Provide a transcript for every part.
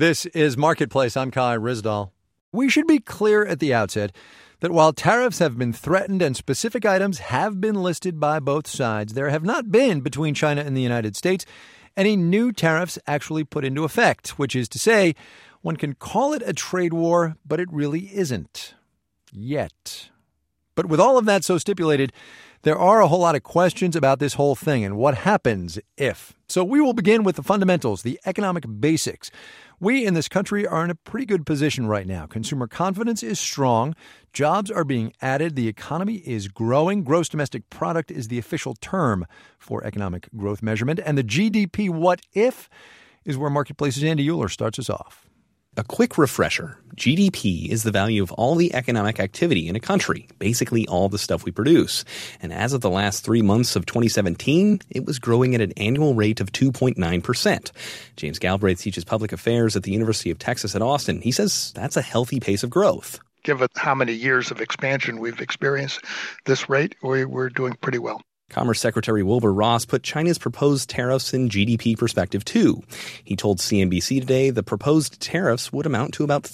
This is Marketplace. I'm Kai Ryssdal. We should be clear at the outset that while tariffs have been threatened and specific items have been listed by both sides, there have not been, between China and the United States, any new tariffs actually put into effect, which is to say, one can call it a trade war, but it really isn't. Yet. But with all of that so stipulated, there are a whole lot of questions about this whole thing and what happens if. So we will begin with the fundamentals, the economic basics. We in this country are in a pretty good position right now. Consumer confidence is strong. Jobs are being added. The economy is growing. Gross domestic product is the official term for economic growth measurement. And the GDP what if is where Marketplace's Andy Euler starts us off. A quick refresher. GDP is the value of all the economic activity in a country, basically all the stuff we produce. And as of the last 3 months of 2017, it was growing at an annual rate of 2.9%. James Galbraith teaches public affairs at the University of Texas at Austin. He says that's a healthy pace of growth. Given how many years of expansion we've experienced this rate, we're doing pretty well. Commerce Secretary Wilbur Ross put China's proposed tariffs in GDP perspective, too. He told CNBC today the proposed tariffs would amount to about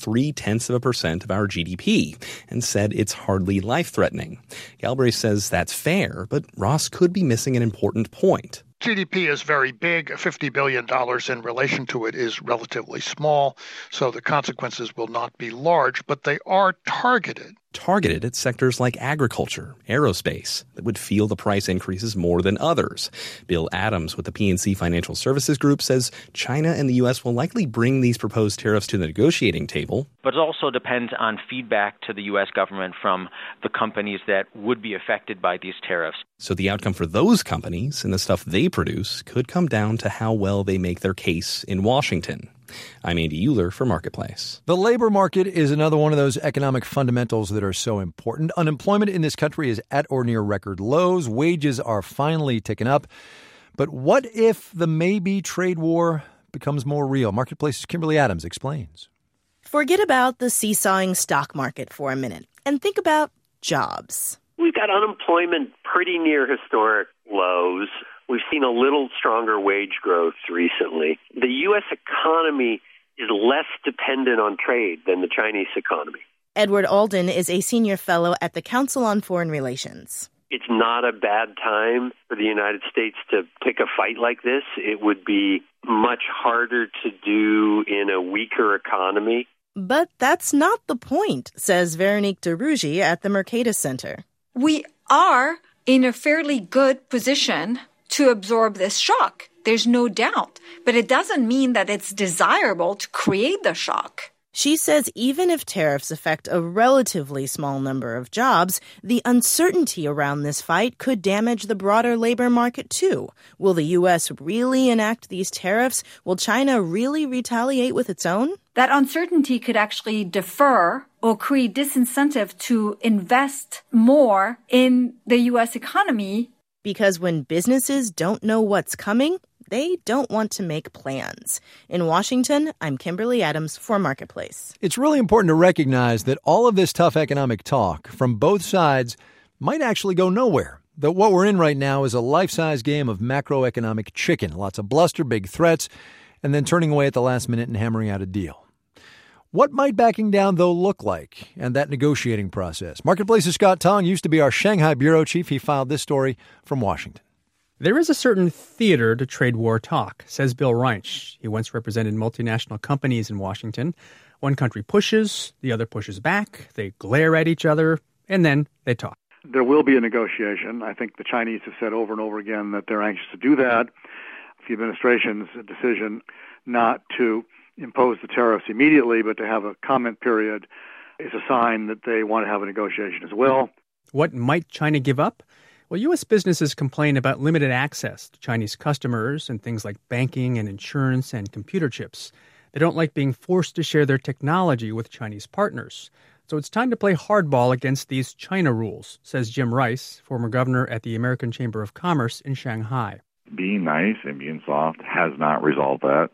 0.3% of our GDP and said it's hardly life-threatening. Galbraith says that's fair, but Ross could be missing an important point. GDP is very big. $50 billion in relation to it is relatively small, so the consequences will not be large, but they are targeted. Targeted at sectors like agriculture, aerospace, that would feel the price increases more than others. Bill Adams with the PNC Financial Services Group says China and the U.S. will likely bring these proposed tariffs to the negotiating table. But it also depends on feedback to the U.S. government from the companies that would be affected by these tariffs. So the outcome for those companies and the stuff they produce could come down to how well they make their case in Washington. I'm Andy Euler for Marketplace. The labor market is another one of those economic fundamentals that are so important. Unemployment in this country is at or near record lows. Wages are finally ticking up. But what if the maybe trade war becomes more real? Marketplace's Kimberly Adams explains. Forget about the seesawing stock market for a minute and think about jobs. We've got unemployment pretty near historic lows. We've seen a little stronger wage growth recently. The U.S. economy is less dependent on trade than the Chinese economy. Edward Alden is a senior fellow at the Council on Foreign Relations. It's not a bad time for the United States to pick a fight like this. It would be much harder to do in a weaker economy. But that's not the point, says Veronique de Rugy at the Mercatus Center. We are in a fairly good position to absorb this shock. There's no doubt. But it doesn't mean that it's desirable to create the shock. She says even if tariffs affect a relatively small number of jobs, the uncertainty around this fight could damage the broader labor market too. Will the U.S. really enact these tariffs? Will China really retaliate with its own? That uncertainty could actually defer or create disincentive to invest more in the U.S. economy. Because when businesses don't know what's coming, they don't want to make plans. In Washington, I'm Kimberly Adams for Marketplace. It's really important to recognize that all of this tough economic talk from both sides might actually go nowhere. That what we're in right now is a life-size game of macroeconomic chicken. Lots of bluster, big threats, and then turning away at the last minute and hammering out a deal. What might backing down, though, look like, and that negotiating process? Marketplace's Scott Tong used to be our Shanghai bureau chief. He filed this story from Washington. There is a certain theater to trade war talk, says Bill Reinsch. He once represented multinational companies in Washington. One country pushes, the other pushes back, they glare at each other, and then they talk. There will be a negotiation. I think the Chinese have said over and over again that they're anxious to do that. The administration's decision not to impose the tariffs immediately, but to have a comment period is a sign that they want to have a negotiation as well. What might China give up? Well, U.S. businesses complain about limited access to Chinese customers and things like banking and insurance and computer chips. They don't like being forced to share their technology with Chinese partners. So it's time to play hardball against these China rules, says Jim Rice, former governor at the American Chamber of Commerce in Shanghai. Being nice and being soft has not resolved that.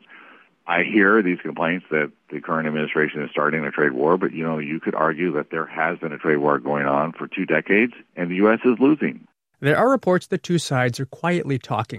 I hear these complaints that the current administration is starting a trade war, but, you could argue that there has been a trade war going on for 2 decades, and the U.S. is losing. There are reports that two sides are quietly talking.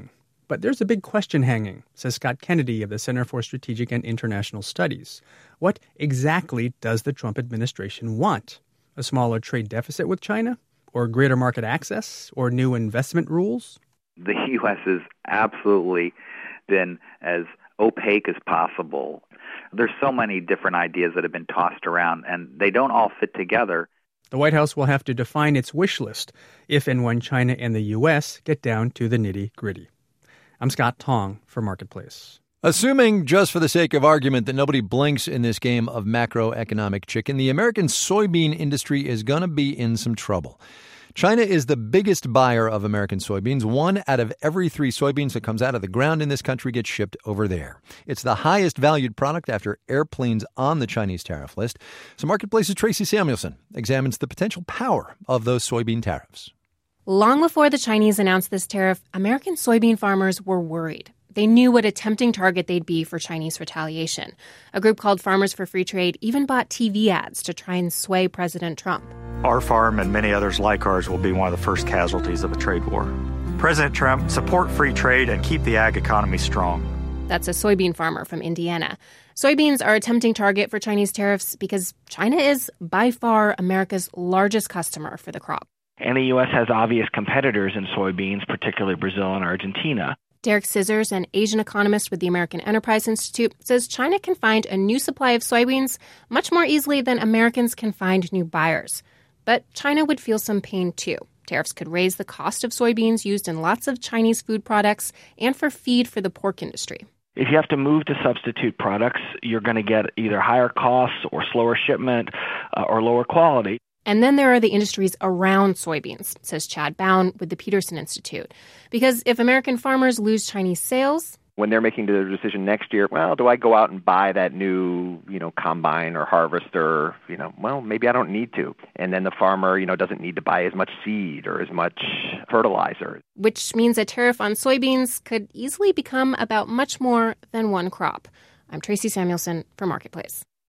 But there's a big question hanging, says Scott Kennedy of the Center for Strategic and International Studies. What exactly does the Trump administration want? A smaller trade deficit with China? Or greater market access? Or new investment rules? The U.S. has absolutely been as opaque as possible. There's so many different ideas that have been tossed around, and they don't all fit together. The White House will have to define its wish list if and when China and the U.S. get down to the nitty-gritty. I'm Scott Tong for Marketplace. Assuming, just for the sake of argument, that nobody blinks in this game of macroeconomic chicken, the American soybean industry is going to be in some trouble. China is the biggest buyer of American soybeans. 1 out of every 3 soybeans that comes out of the ground in this country gets shipped over there. It's the highest valued product after airplanes on the Chinese tariff list. So Marketplace's Tracy Samuelson examines the potential power of those soybean tariffs. Long before the Chinese announced this tariff, American soybean farmers were worried. They knew what a tempting target they'd be for Chinese retaliation. A group called Farmers for Free Trade even bought TV ads to try and sway President Trump. Our farm and many others like ours will be one of the first casualties of a trade war. President Trump, support free trade and keep the ag economy strong. That's a soybean farmer from Indiana. Soybeans are a tempting target for Chinese tariffs because China is by far America's largest customer for the crop. And the U.S. has obvious competitors in soybeans, particularly Brazil and Argentina. Derek Scissors, an Asian economist with the American Enterprise Institute, says China can find a new supply of soybeans much more easily than Americans can find new buyers. But China would feel some pain, too. Tariffs could raise the cost of soybeans used in lots of Chinese food products and for feed for the pork industry. If you have to move to substitute products, you're going to get either higher costs or slower shipment or lower quality. And then there are the industries around soybeans, says Chad Bown with the Peterson Institute. Because if American farmers lose Chinese sales, when they're making the decision next year, well, do I go out and buy that new, combine or harvester? Well, maybe I don't need to. And then the farmer, doesn't need to buy as much seed or as much fertilizer. Which means a tariff on soybeans could easily become about much more than one crop. I'm Tracy Samuelson for Marketplace.